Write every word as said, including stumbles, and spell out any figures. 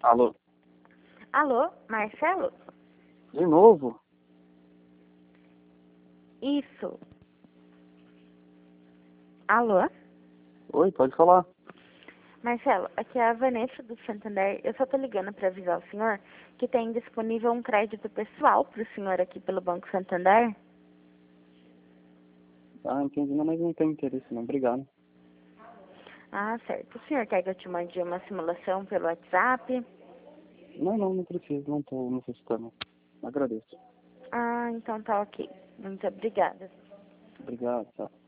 Alô? Alô, Marcelo? De novo? Isso. Alô? Oi, pode falar. Marcelo, aqui é a Vanessa do Santander. Eu só tô ligando para avisar o senhor que tem disponível um crédito pessoal para o senhor aqui pelo Banco Santander. Ah, entendi. Não, mas não tem interesse não. Obrigado. Ah, certo. O senhor quer que eu te mande uma simulação pelo WhatsApp? Não, não, não preciso. Não tô necessitando. Agradeço. Ah, então tá ok. Muito obrigada. Obrigado, tchau.